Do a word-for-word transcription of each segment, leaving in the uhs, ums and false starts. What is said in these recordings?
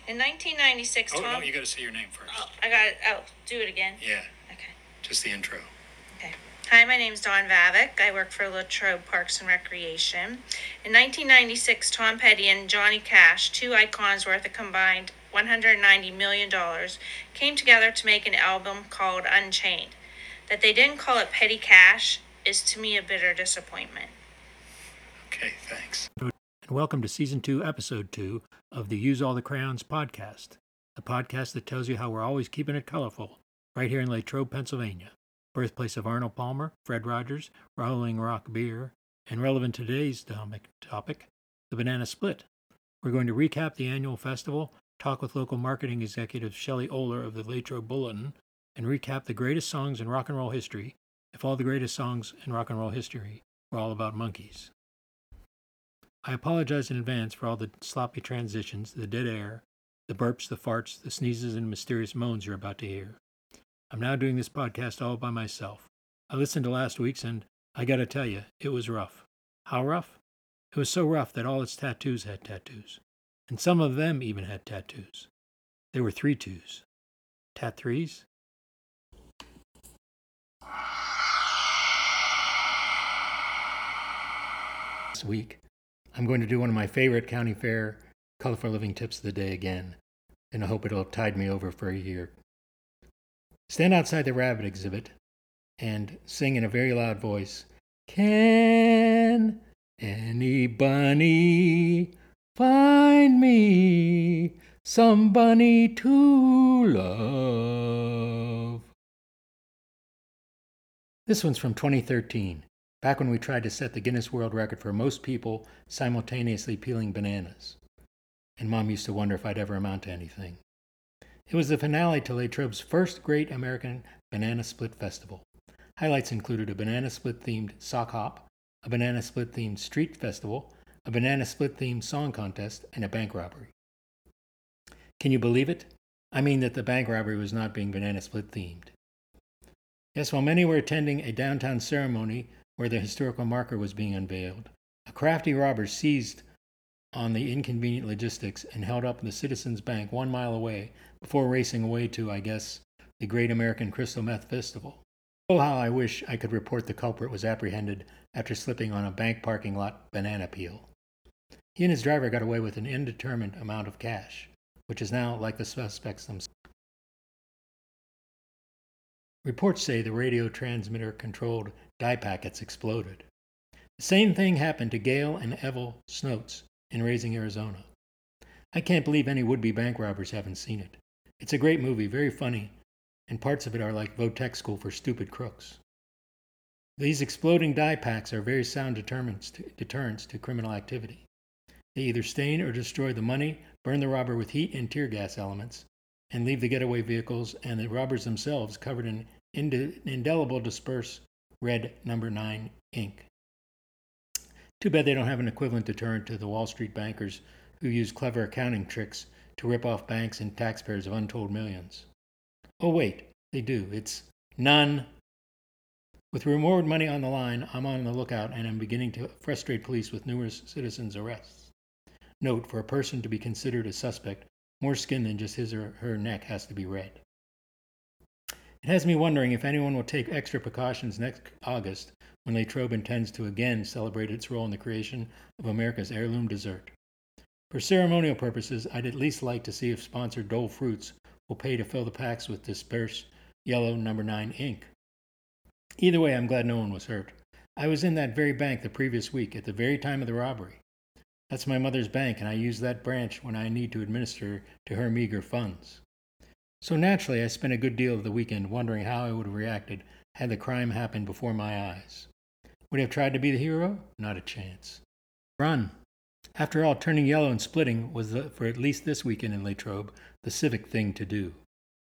In nineteen ninety-six, Oh, Tom... no, you got to say your name first. Oh, I got it. Oh, do it again? Yeah. Okay. Just the intro. Okay. Hi, my name's Dawn Vavick. I work for Latrobe Parks and Recreation. In nineteen ninety-six, Tom Petty and Johnny Cash, two icons worth a combined one hundred ninety million dollars, came together to make an album called Unchained. That they didn't call it Petty Cash is to me a bitter disappointment. Okay, thanks. And welcome to Season two, Episode two of the Use All the Crayons podcast, the podcast that tells you how we're always keeping it colorful, right here in Latrobe, Pennsylvania, birthplace of Arnold Palmer, Fred Rogers, Rolling Rock Beer, and relevant to today's topic, the Banana Split. We're going to recap the annual festival, talk with local marketing executive Shelley Oler of the Latrobe Bulletin, and recap the greatest songs in rock and roll history, if all the greatest songs in rock and roll history were all about monkeys. I apologize in advance for all the sloppy transitions, the dead air, the burps, the farts, the sneezes, and mysterious moans you're about to hear. I'm now doing this podcast all by myself. I listened to last week's, and I gotta tell you, it was rough. How rough? It was so rough that all its tattoos had tattoos. And some of them even had tattoos. There were three twos. Tat threes? This week, I'm going to do one of my favorite county fair colorful living tips of the day again, and I hope it'll tide me over for a year. Stand outside the rabbit exhibit and sing in a very loud voice, "Can any bunny find me some bunny to love?" This one's from twenty thirteen. Back when we tried to set the Guinness World Record for most people simultaneously peeling bananas. And Mom used to wonder if I'd ever amount to anything. It was the finale to Latrobe's first great American Banana Split Festival. Highlights included a Banana Split-themed sock hop, a Banana Split-themed street festival, a Banana Split-themed song contest, and a bank robbery. Can you believe it? I mean that the bank robbery was not being Banana Split-themed. Yes, while many were attending a downtown ceremony where the historical marker was being unveiled, a crafty robber seized on the inconvenient logistics and held up the Citizens Bank one mile away before racing away to, I guess, the Great American Crystal Meth Festival. Oh, how I wish I could report the culprit was apprehended after slipping on a bank parking lot banana peel. He and his driver got away with an indeterminate amount of cash, which is now like the suspects themselves. Reports say the radio transmitter-controlled dye packets exploded. The same thing happened to Gail and Evel Snotes in Raising Arizona. I can't believe any would-be bank robbers haven't seen it. It's a great movie, very funny, and parts of it are like Votech School for Stupid Crooks. These exploding dye packs are very sound deterrents to, deterrents to criminal activity. They either stain or destroy the money, burn the robber with heat and tear gas elements, and leave the getaway vehicles and the robbers themselves covered in inde- indelible dispersed red number nine ink. Too bad they don't have an equivalent deterrent to the Wall Street bankers who use clever accounting tricks to rip off banks and taxpayers of untold millions. Oh wait, they do. It's none. With reward money on the line, I'm on the lookout and am beginning to frustrate police with numerous citizens' arrests. Note, for a person to be considered a suspect, more skin than just his or her neck has to be red. It has me wondering if anyone will take extra precautions next August when Latrobe intends to again celebrate its role in the creation of America's heirloom dessert. For ceremonial purposes, I'd at least like to see if sponsor Dole Fruits will pay to fill the packs with dispersed yellow number nine ink. Either way, I'm glad no one was hurt. I was in that very bank the previous week at the very time of the robbery. That's my mother's bank, and I use that branch when I need to administer to her meager funds. So naturally, I spent a good deal of the weekend wondering how I would have reacted had the crime happened before my eyes. Would I have tried to be the hero? Not a chance. Run. After all, turning yellow and splitting was, the, for at least this weekend in Latrobe, the civic thing to do.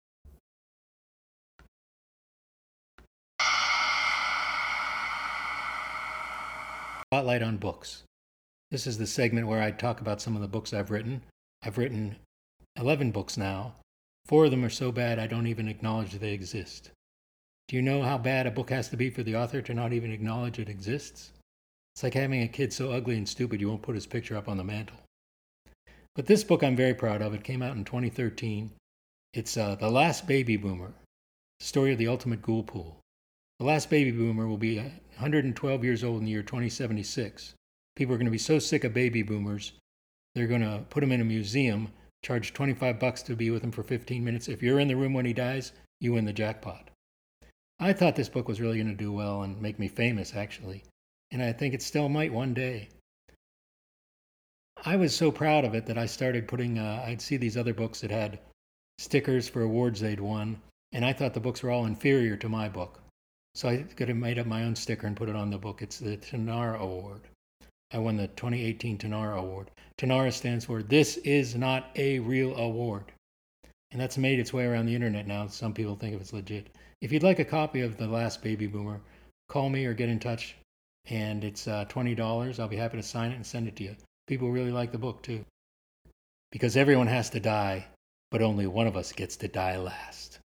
Spotlight on books. This is the segment where I talk about some of the books I've written. I've written eleven books now. Four of them are so bad I don't even acknowledge they exist. Do you know how bad a book has to be for the author to not even acknowledge it exists? It's like having a kid so ugly and stupid you won't put his picture up on the mantle. But this book I'm very proud of. It came out in twenty thirteen. It's uh, The Last Baby Boomer, the story of the ultimate ghoul pool. The last baby boomer will be one hundred twelve years old in the year twenty seventy-six. People are going to be so sick of baby boomers, they're going to put him in a museum, charge twenty-five bucks to be with him for fifteen minutes. If you're in the room when he dies, you win the jackpot. I thought this book was really going to do well and make me famous, actually. And I think it still might one day. I was so proud of it that I started putting, uh, I'd see these other books that had stickers for awards they'd won, and I thought the books were all inferior to my book. So I could have made up my own sticker and put it on the book. It's the Tanara Award. I won the twenty eighteen Tanara Award. Tanara stands for This Is Not a Real Award. And that's made its way around the internet now. Some people think it's legit. If you'd like a copy of The Last Baby Boomer, call me or get in touch. And it's uh, twenty dollars. I'll be happy to sign it and send it to you. People really like the book, too. Because everyone has to die, but only one of us gets to die last.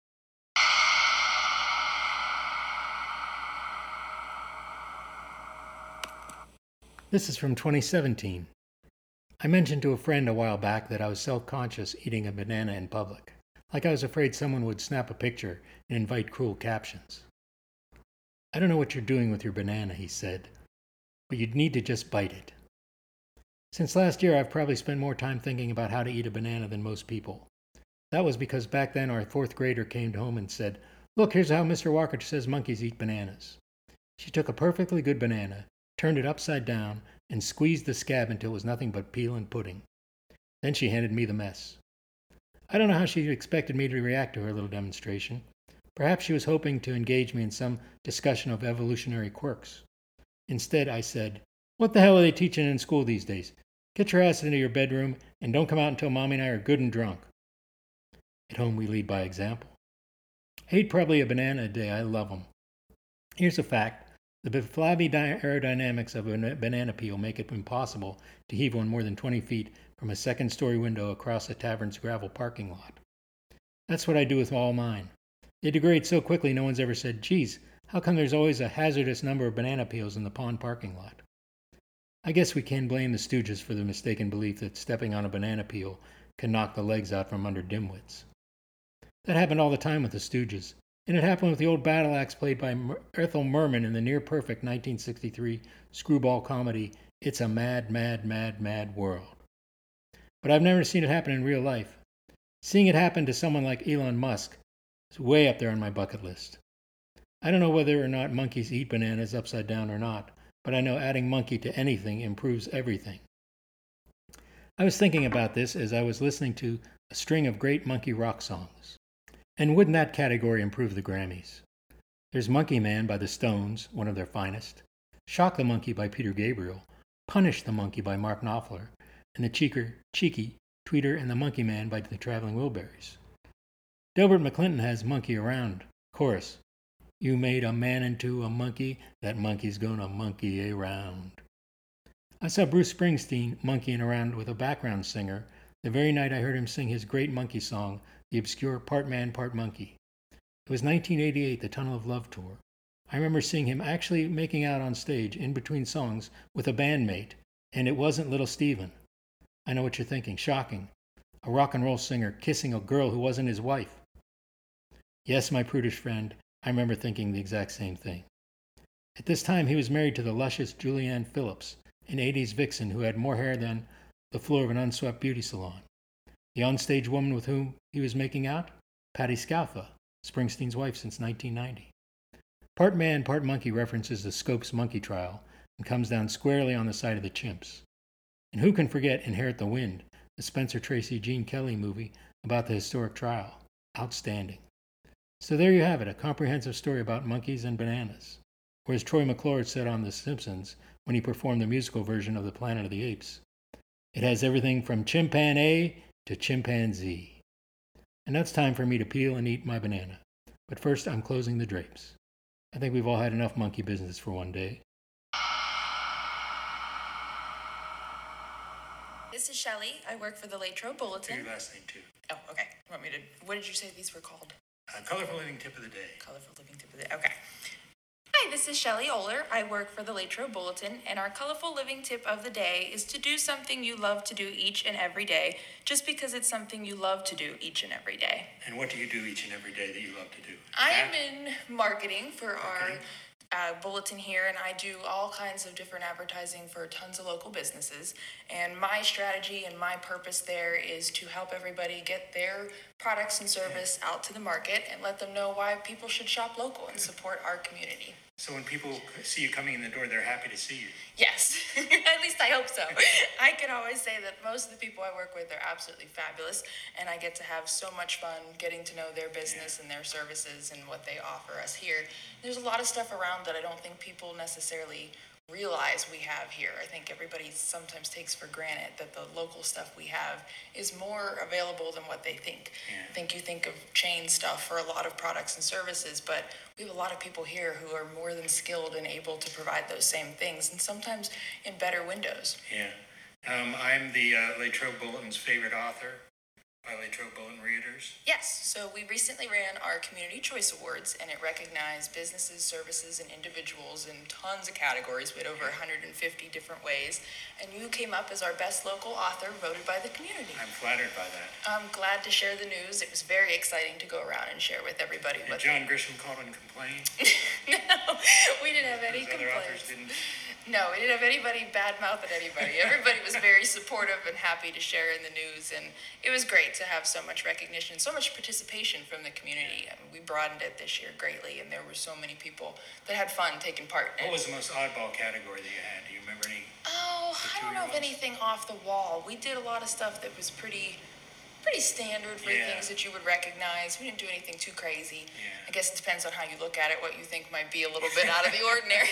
This is from twenty seventeen. I mentioned to a friend a while back that I was self-conscious eating a banana in public, like I was afraid someone would snap a picture and invite cruel captions. I don't know what you're doing with your banana, he said, but you'd need to just bite it. Since last year, I've probably spent more time thinking about how to eat a banana than most people. That was because back then our fourth grader came home and said, "Look, here's how Mister Walker says monkeys eat bananas." She took a perfectly good banana, turned it upside down, and squeezed the scab until it was nothing but peel and pudding. Then she handed me the mess. I don't know how she expected me to react to her little demonstration. Perhaps she was hoping to engage me in some discussion of evolutionary quirks. Instead, I said, "What the hell are they teaching in school these days? Get your ass into your bedroom and don't come out until Mommy and I are good and drunk." At home, we lead by example. I eat probably a banana a day. I love them. Here's a fact. The flabby aerodynamics of a banana peel make it impossible to heave one more than twenty feet from a second-story window across a tavern's gravel parking lot. That's what I do with all mine. They degrade so quickly no one's ever said, "Geez, how come there's always a hazardous number of banana peels in the pond parking lot?" I guess we can blame the Stooges for the mistaken belief that stepping on a banana peel can knock the legs out from under dimwits. That happened all the time with the Stooges, and it happened with the old battle axe played by Ethel Merman in the near-perfect nineteen sixty-three screwball comedy It's a Mad, Mad, Mad, Mad World. But I've never seen it happen in real life. Seeing it happen to someone like Elon Musk is way up there on my bucket list. I don't know whether or not monkeys eat bananas upside down or not, but I know adding monkey to anything improves everything. I was thinking about this as I was listening to a string of great monkey rock songs. And wouldn't that category improve the Grammys? There's Monkey Man by the Stones, one of their finest, Shock the Monkey by Peter Gabriel, Punish the Monkey by Mark Knopfler, and the cheeker, cheeky Tweeter and the Monkey Man by the Traveling Wilburys. Delbert McClinton has Monkey Around, chorus. You made a man into a monkey, that monkey's gonna monkey around. I saw Bruce Springsteen monkeying around with a background singer the very night I heard him sing his great monkey song, the obscure Part Man, Part Monkey. It was nineteen eighty-eight, the Tunnel of Love tour. I remember seeing him actually making out on stage in between songs with a bandmate, and it wasn't Little Steven. I know what you're thinking, shocking. A rock and roll singer kissing a girl who wasn't his wife. Yes, my prudish friend, I remember thinking the exact same thing. At this time, he was married to the luscious Julianne Phillips, an eighties vixen who had more hair than the floor of an unswept beauty salon. The onstage woman with whom he was making out? Patti Scialfa, Springsteen's wife since nineteen ninety. Part Man, Part Monkey references the Scopes monkey trial and comes down squarely on the side of the chimps. And who can forget Inherit the Wind, the Spencer Tracy Gene Kelly movie about the historic trial? Outstanding. So there you have it, a comprehensive story about monkeys and bananas. Or as Troy McClure said on The Simpsons when he performed the musical version of the Planet of the Apes, it has everything from chimpanzee to chimpanzee. And that's time for me to peel and eat my banana. But first, I'm closing the drapes. I think we've all had enough monkey business for one day. This is Shelley. I work for the Latrobe Bulletin. Your last name, too. Oh, okay. You want me to... What did you say these were called? Uh, colorful living tip of the day. Colorful Living Tip of the Day. Okay. Hi, this is Shelly Oler. I work for the Latrobe Bulletin, and our colorful living tip of the day is to do something you love to do each and every day, just because it's something you love to do each and every day. And what do you do each and every day that you love to do? I am That? in marketing for our Okay. uh, bulletin here, and I do all kinds of different advertising for tons of local businesses. And my strategy and my purpose there is to help everybody get their products and service out to the market and let them know why people should shop local and support our community. So when people see you coming in the door, they're happy to see you. Yes, at least I hope so. I can always say that most of the people I work with are absolutely fabulous, and I get to have so much fun getting to know their business and their services and what they offer us here. There's a lot of stuff around that I don't think people necessarily realize we have here. I think everybody sometimes takes for granted that the local stuff we have is more available than what they think. Yeah. I think you think of chain stuff for a lot of products and services, but we have a lot of people here who are more than skilled and able to provide those same things, and sometimes in better windows. Yeah. Um, I'm the uh, Latrobe Bulletin's favorite author by Latrobe Bulletin readers. Yes, so we recently ran our Community Choice Awards, and it recognized businesses, services, and individuals in tons of categories. We had over one hundred fifty different ways, and you came up as our best local author voted by the community. I'm flattered by that. I'm glad to share the news. It was very exciting to go around and share with everybody Did what John Grisham call and complain? No, we didn't have any Those other authors complaints. didn't? No, we didn't have anybody badmouthing anybody. Everybody was very supportive and happy to share in the news, and it was great to have so much recognition, so much participation from the community. I mean, we broadened it this year greatly, and there were so many people that had fun taking part in What it. was the most oddball category that you had? Do you remember any? Oh, The I don't know of two-year-olds? anything off the wall. We did a lot of stuff that was pretty, pretty standard for Yeah. things that you would recognize. We didn't do anything too crazy. Yeah. I guess it depends on how you look at it, what you think might be a little bit out of the ordinary.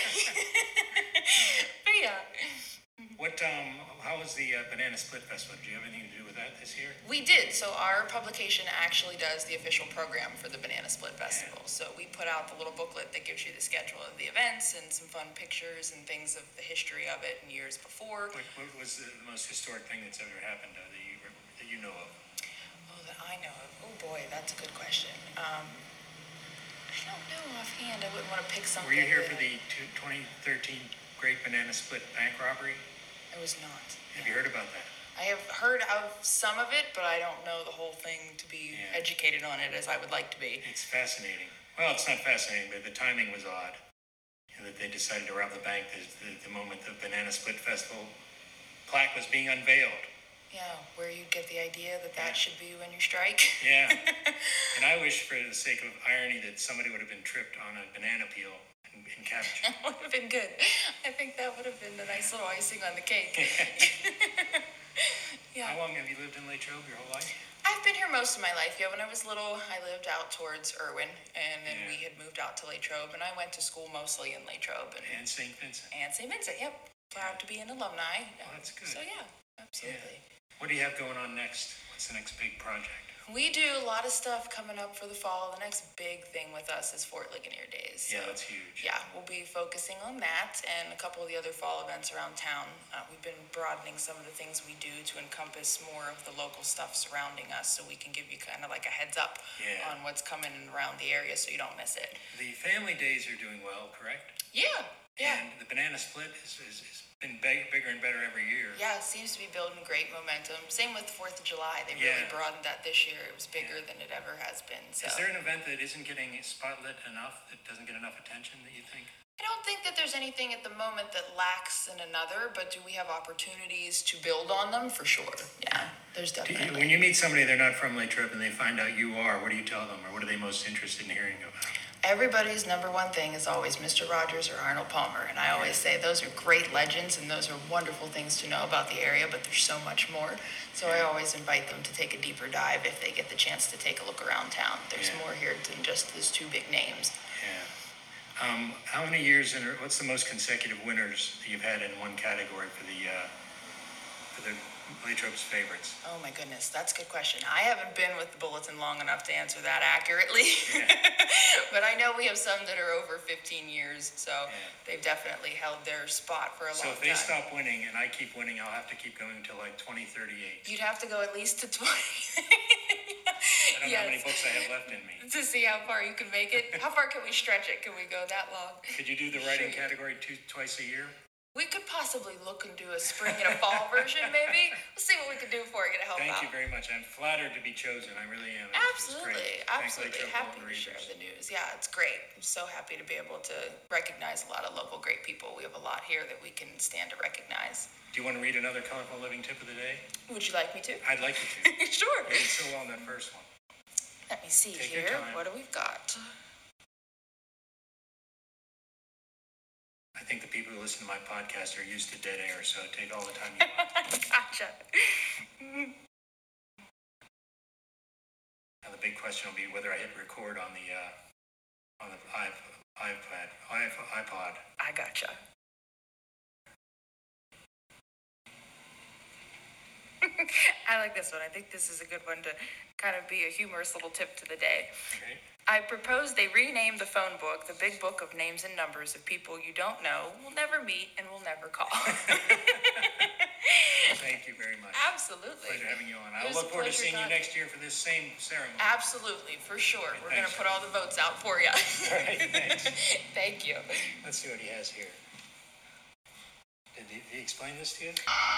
But yeah, What, um, how was the uh, Banana Split Festival? Did you have anything to do with that this year? we did. So our publication actually does the official program for the Banana Split Festival. So we put out the little booklet that gives you the schedule of the events and some fun pictures and things of the history of it and years before. What, what was the most historic thing that's ever happened uh, that you that you know of? Oh, that I know of. Oh boy, that's a good question. Um, I don't know offhand. I wouldn't want to pick something. Were you here that for the two- twenty thirteen Great Banana Split Bank Robbery? I was not. Have you heard about that? I have heard of some of it, but I don't know the whole thing to be Yeah. educated on it as I would like to be. It's fascinating. Well, it's not fascinating, but the timing was odd. And that they decided to rob the bank the, the, the moment the Banana Split Festival plaque was being unveiled. Yeah, where you get the idea that Yeah. that should be when you strike. Yeah. And I wish, for the sake of irony, that somebody would have been tripped on a banana peel and, and captured. That would have been good. I think that would have been a nice little icing on the cake. How Yeah. long have you lived in Latrobe your whole life? I've been here most of my life. Yeah, when I was little, I lived out towards Irwin, and then Yeah. we had moved out to Latrobe, and I went to school mostly in Latrobe and, And Saint Vincent. and Saint Vincent. Yep, proud to be an alumni. Well, that's good. So yeah, absolutely. What do you have going on next? What's the next big project? We do a lot of stuff coming up for the fall. The next big thing with us is Fort Ligonier Days. Yeah, So, that's huge. yeah, we'll be focusing on that and a couple of the other fall events around town. Uh, we've been broadening some of the things we do to encompass more of the local stuff surrounding us, so we can give you kind of like a heads up Yeah. on what's coming around the area, so you don't miss it. The family days are doing well, correct? Yeah, yeah. And the Banana Split has is, is been big, bigger and better every year. Yeah, it seems to be building great momentum. Same with the fourth of July. They really Yeah. broadened that this year. It was bigger than it ever has been. So. Is there an event that isn't getting spotlit enough, that doesn't get enough attention, that you think? I don't think that there's anything at the moment that lacks in another, but do we have opportunities to build on them? For sure. Yeah, there's Do you, definitely. when you meet somebody they're not from Latrobe and they find out you are, what do you tell them, or what are they most interested in hearing about? Everybody's number one thing is always Mister Rogers or Arnold Palmer, and I always say those are great legends and those are wonderful things to know about the area, but there's so much more. So I always invite them to take a deeper dive if they get the chance to take a look around town. There's Yeah. more here than just those two big names. Yeah. Um, how many years in, what's the most consecutive winners that you've had in one category for the, uh, for the Latrobe's favorites? Oh my goodness, that's a good question. I haven't been with the Bulletin long enough to answer that accurately. But I know we have some that are over fifteen years, so Yeah. they've definitely held their spot for a So long if they time. stop winning and I keep winning, I'll have to keep going until like twenty thirty-eight. You'd have to go at least to twenty. I don't know how many Yes. books I have left in me. To see how far you can make it. How far can we stretch it? Can we go that long? Could you do the writing Sure. category two, twice a year? We could possibly look and do a spring and a fall version, maybe. We'll see what we can do for you to help Thank out. you very much. I'm flattered to be chosen. I really am. It's- it's Absolutely, great. Thanks, absolutely. Latrobe Happy Golden to share Readers. the news. Yeah, it's great. I'm so happy to be able to recognize a lot of local great people. We have a lot here that we can stand to recognize. Do you want to read another colorful living tip of the day? Would you like me to? I'd like you to. Sure. You did so well in that first one. Let me see Take your here. time. What do we got? I think the people who listen to my podcast are used to dead air, so take all the time you want. Gotcha. Now the big question will be whether I hit record on the uh, on the iP- iPad, iP- iPod. I gotcha. I like this one. I think this is a good one to kind of be a humorous little tip to the day. Okay. I propose they rename the phone book the Big Book of Names and Numbers of people you don't know, will never meet, and will never call. Thank you very much. Absolutely. Pleasure having you on. It I was look a forward to pleasure seeing you talking. next year for this same ceremony. Absolutely, for sure. We're going to thanks. put all the votes out for you. All right, thanks. Thank you. Let's see what he has here. Did he, did he explain this to you?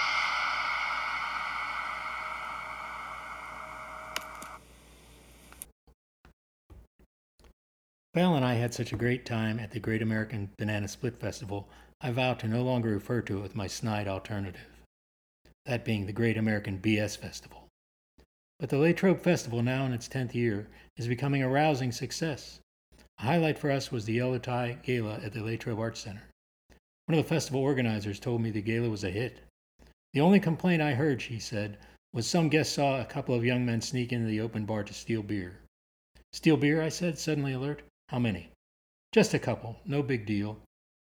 Val and I had such a great time at the Great American Banana Split Festival, I vow to no longer refer to it with my snide alternative, that being the Great American B S Festival. But the Latrobe Festival, now in its tenth year, is becoming a rousing success. A highlight for us was the Yellowtie Gala at the Latrobe Arts Center. One of the festival organizers told me the gala was a hit. The only complaint I heard, she said, was some guests saw a couple of young men sneak into the open bar to steal beer. Steal beer, I said, suddenly alert. How many? Just a couple, no big deal.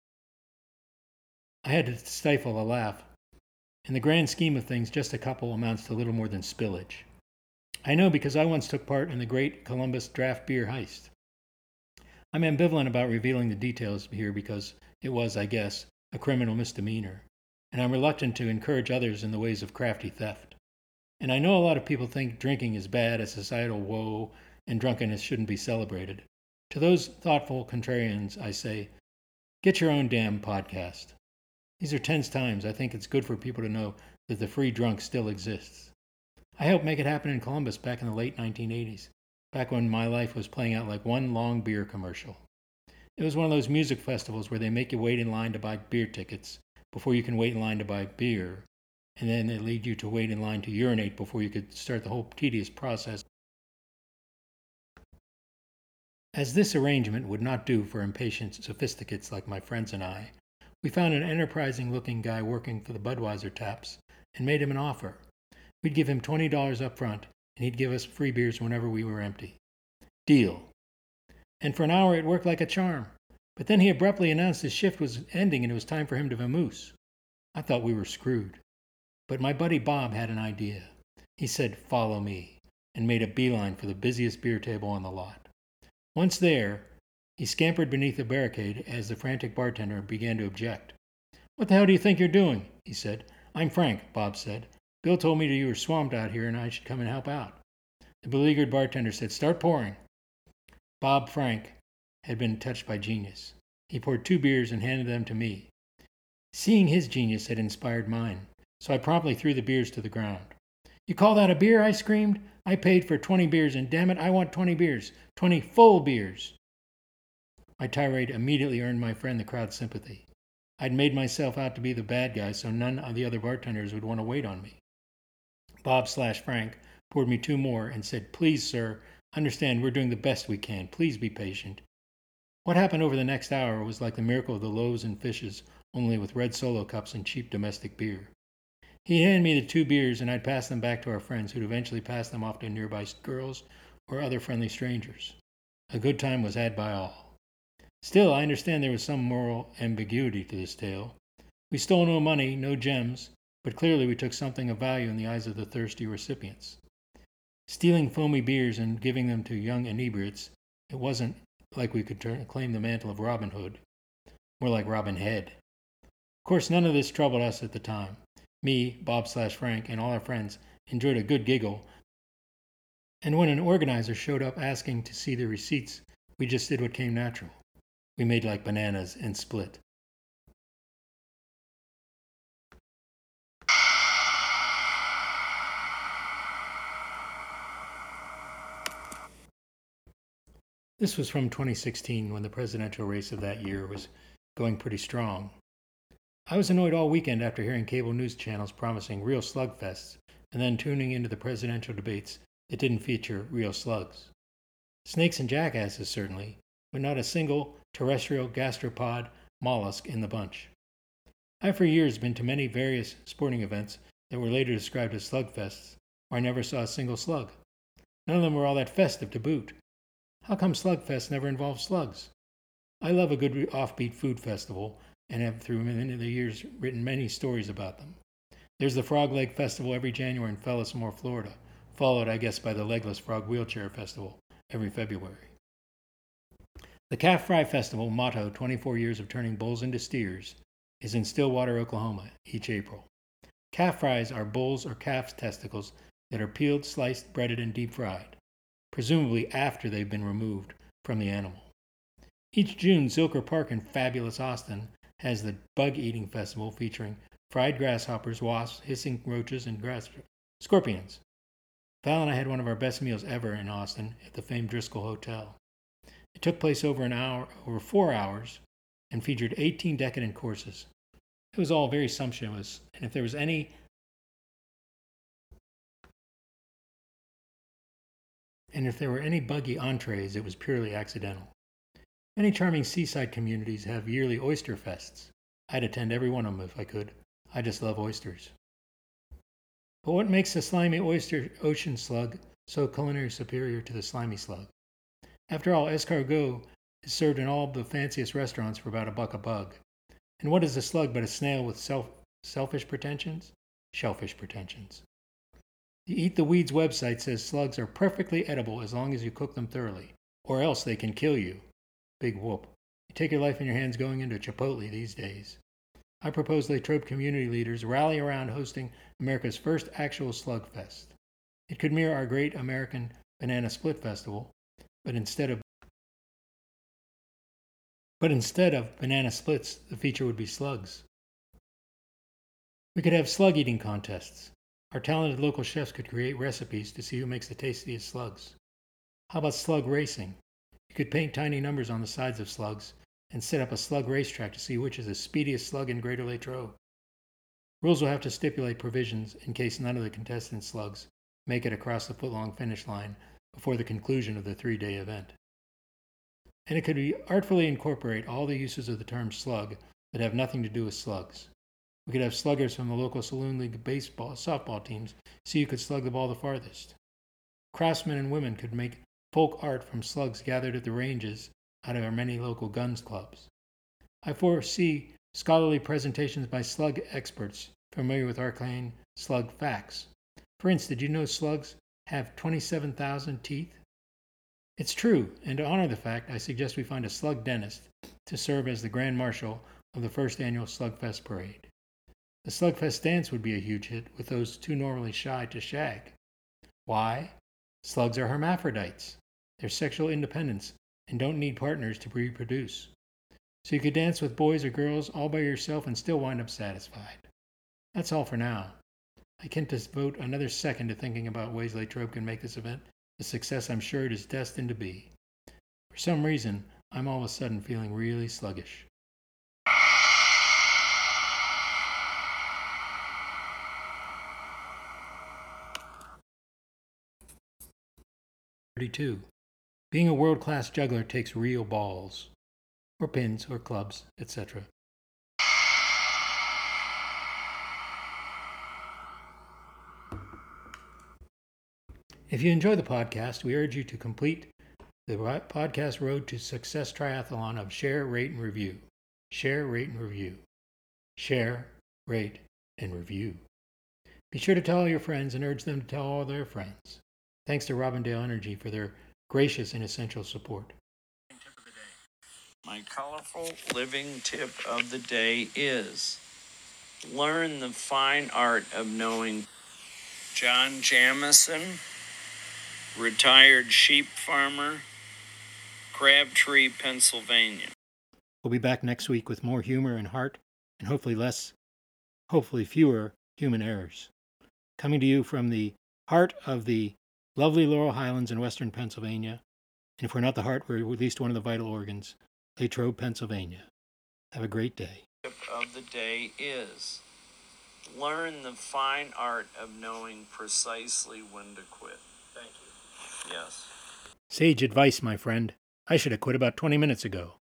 I had to stifle a laugh. In the grand scheme of things, just a couple amounts to little more than spillage. I know because I once took part in the Great Columbus Draft Beer Heist. I'm ambivalent about revealing the details here because it was, I guess, a criminal misdemeanor, and I'm reluctant to encourage others in the ways of crafty theft. And I know a lot of people think drinking is bad, a societal woe, and drunkenness shouldn't be celebrated. To those thoughtful contrarians, I say, get your own damn podcast. These are tense times. I think it's good for people to know that the free drunk still exists. I helped make it happen in Columbus back in the late nineteen eighties, back when my life was playing out like one long beer commercial. It was one of those music festivals where they make you wait in line to buy beer tickets before you can wait in line to buy beer, and then they lead you to wait in line to urinate before you could start the whole tedious process. As this arrangement would not do for impatient sophisticates like my friends and I, we found an enterprising-looking guy working for the Budweiser taps and made him an offer. We'd give him twenty dollars up front, and he'd give us free beers whenever we were empty. Deal. And for an hour it worked like a charm. But then he abruptly announced his shift was ending and it was time for him to vamoose. I thought we were screwed. But my buddy Bob had an idea. He said, "Follow me," and made a beeline for the busiest beer table on the lot. Once there, he scampered beneath a barricade as the frantic bartender began to object. "What the hell do you think you're doing?" he said. "I'm Frank," Bob said. "Bill told me that you were swamped out here and I should come and help out." The beleaguered bartender said, "Start pouring." Bob Frank had been touched by genius. He poured two beers and handed them to me. Seeing his genius had inspired mine, so I promptly threw the beers to the ground. "You call that a beer?" I screamed. "I paid for twenty beers, and damn it, I want twenty beers. Twenty full beers." My tirade immediately earned my friend the crowd's sympathy. I'd made myself out to be the bad guy, so none of the other bartenders would want to wait on me. Bob slash Frank poured me two more and said, "Please, sir, understand we're doing the best we can. Please be patient." What happened over the next hour was like the miracle of the loaves and fishes, only with red Solo cups and cheap domestic beer. He'd hand me the two beers, and I'd pass them back to our friends, who'd eventually pass them off to nearby girls or other friendly strangers. A good time was had by all. Still, I understand there was some moral ambiguity to this tale. We stole no money, no gems, but clearly we took something of value in the eyes of the thirsty recipients. Stealing foamy beers and giving them to young inebriates, it wasn't like we could turn, claim the mantle of Robin Hood. More like Robin Head. Of course, none of this troubled us at the time. Me, Bob slash Frank, and all our friends enjoyed a good giggle And when an organizer showed up asking to see the receipts, we just did what came natural. We made like bananas and split. This was from twenty sixteen, when the presidential race of that year was going pretty strong. I was annoyed all weekend after hearing cable news channels promising real slugfests and then tuning into the presidential debates that didn't feature real slugs. Snakes and jackasses, certainly, but not a single terrestrial gastropod mollusk in the bunch. I've for years been to many various sporting events that were later described as slugfests, where I never saw a single slug. None of them were all that festive to boot. How come Slugfest never involves slugs? I love a good offbeat food festival and have through many of the years written many stories about them. There's the Frog Leg Festival every January in Fellismore, Florida, followed, I guess, by the Legless Frog Wheelchair Festival every February. The Calf Fry Festival, motto twenty-four years of turning bulls into steers, is in Stillwater, Oklahoma, each April. Calf fries are bulls or calf testicles that are peeled, sliced, breaded, and deep fried, presumably after they've been removed from the animal. Each June, Zilker Park in fabulous Austin has the Bug Eating Festival featuring fried grasshoppers, wasps, hissing roaches, and grass scorpions. Val and I had one of our best meals ever in Austin at the famed Driscoll Hotel. It took place over an hour, over four hours, and featured eighteen decadent courses. It was all very sumptuous, and if there was any and if there were any buggy entrees, it was purely accidental. Many charming seaside communities have yearly oyster fests. I'd attend every one of them if I could. I just love oysters. But what makes the slimy oyster ocean slug so culinary superior to the slimy slug? After all, escargot is served in all the fanciest restaurants for about a buck a bug. And what is a slug but a snail with self, selfish pretensions? Shellfish pretensions. The Eat the Weeds website says slugs are perfectly edible as long as you cook them thoroughly, or else they can kill you. Big whoop. You take your life in your hands going into Chipotle these days. I propose Latrobe community leaders rally around hosting America's first actual slug fest. It could mirror our great American Banana Split Festival, but instead of but instead of banana splits, the feature would be slugs. We could have slug eating contests. Our talented local chefs could create recipes to see who makes the tastiest slugs. How about slug racing? You could paint tiny numbers on the sides of slugs and set up a slug racetrack to see which is the speediest slug in Greater Latrobe. Rules will have to stipulate provisions in case none of the contestant slugs make it across the foot-long finish line before the conclusion of the three-day event. And it could be artfully incorporate all the uses of the term slug that have nothing to do with slugs. We could have sluggers from the local Saloon League baseball, softball teams see who could slug the ball the farthest. Craftsmen and women could make folk art from slugs gathered at the ranges out of our many local guns clubs. I foresee scholarly presentations by slug experts familiar with arcane slug facts. For instance, did you know slugs have twenty-seven thousand teeth? It's true, and to honor the fact, I suggest we find a slug dentist to serve as the grand marshal of the first annual Slugfest parade. The Slugfest dance would be a huge hit with those too normally shy to shag. Why? Slugs are hermaphrodites. They're sexual independents and don't need partners to reproduce. So you could dance with boys or girls all by yourself and still wind up satisfied. That's all for now. I can't devote another second to thinking about ways Latrobe can make this event the success I'm sure it is destined to be. For some reason, I'm all of a sudden feeling really sluggish. thirty-two. Being a world-class juggler takes real balls, or pins, or clubs, et cetera. If you enjoy the podcast, we urge you to complete the podcast road to success triathlon of share, rate, and review. Share, rate, and review. Share, rate, and review. Be sure to tell all your friends and urge them to tell all their friends. Thanks to Robindale Energy for their gracious and essential support. My colorful living tip of the day is learn the fine art of knowing John Jamison, retired sheep farmer, Crabtree, Pennsylvania. We'll be back next week with more humor and heart, and hopefully less, hopefully fewer human errors. Coming to you from the heart of the lovely Laurel Highlands in western Pennsylvania, and if we're not the heart, we're at least one of the vital organs, Latrobe, Pennsylvania. Have a great day. Tip of the day is learn the fine art of knowing precisely when to quit. Thank you. Yes. Sage advice, my friend. I should have quit about twenty minutes ago.